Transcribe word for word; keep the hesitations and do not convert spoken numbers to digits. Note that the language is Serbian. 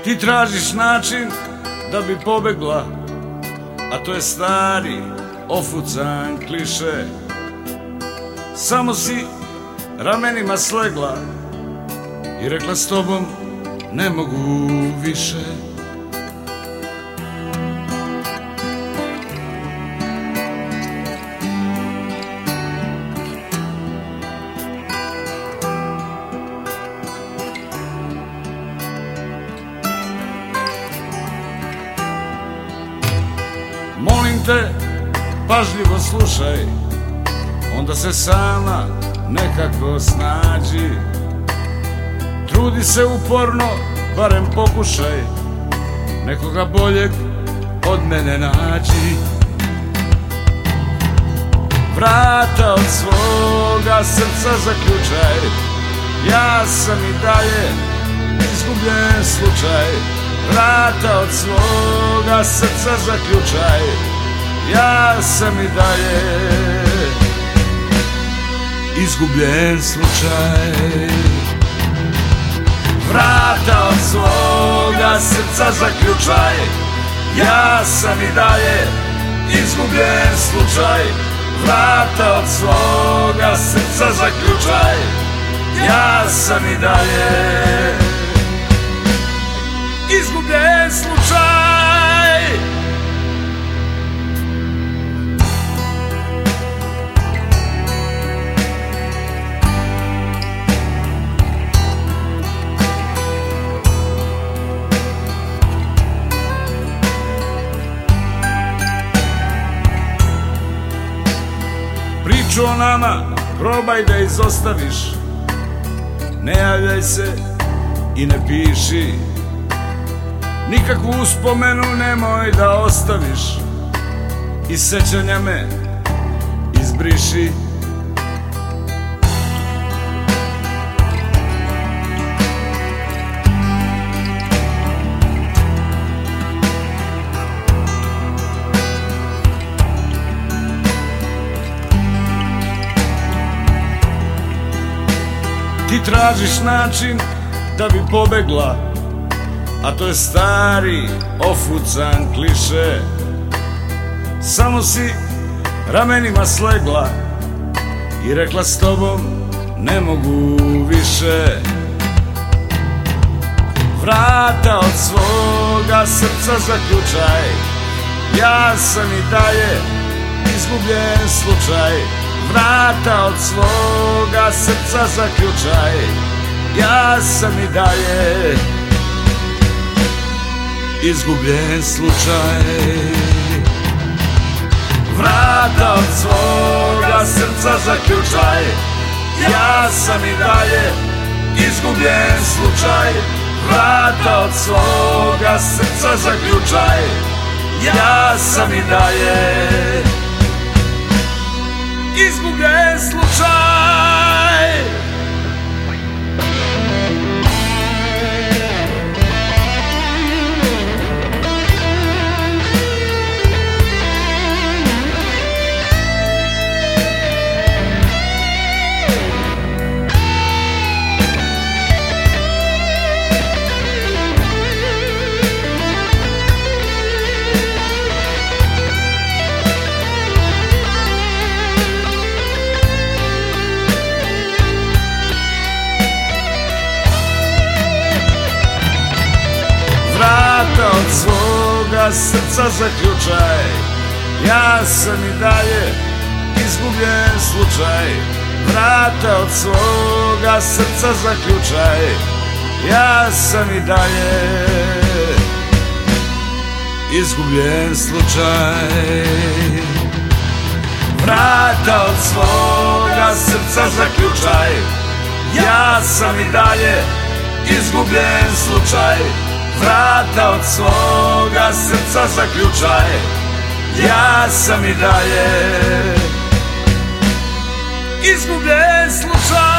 Ti tražiš način da bi pobegla, a to je stari, ofucan kliše. Samo si ramenima slegla i rekla s tobom ne mogu više. Molim te, pažljivo slušaj, onda se sama nekako snađi. Trudi se uporno, barem pokušaj, nekoga boljeg od mene nađi. Vrata od svoga srca zaključaj, ja sam i dalje izgubljen slučaj. Vrata od svoga srca zaključaj, ja sam i dalje izgubljen slučaj. Vrata od svoga srca zaključaj, ja sam i dalje izgubljen slučaj. Vrata od svoga srca zaključaj, ja sam i dalje izgubljen slučaj. Priču o nama probaj da izostaviš, ne javljaj se i ne piši. Nikakvu uspomenu nemoj da ostaviš, iz sećanja me izbriši. Ti tražiš način da bi pobegla, a to je stari, ofucan kliše. Samo si ramenima slegla i rekla s tobom ne mogu više. Vrata od svoga srca zaključaj, ja sam i dalje izgubljen slučaj. Vrata od svoga srca zaključaj, ja sam i dalje izgubljen slučaj. Vrata od svoga srca zaključaj, ja sam i dalje izgubljen slučaj. Vrata od svoga srca zaključaj, ja sam i dalje izgubljen slučaj. Vrata od svoga srca zaključaj, ja sam i dalje izgubljen slučaj. Vrata od svoga srca zaključaj, ja sam i dalje izgubljen slučaj. Vrata od svoga srca zaključaj, ja sam i dalje izgubljen slučaj. Vrata od svoga srca zaključaj, ja sam i dalje izgubljen slučaj.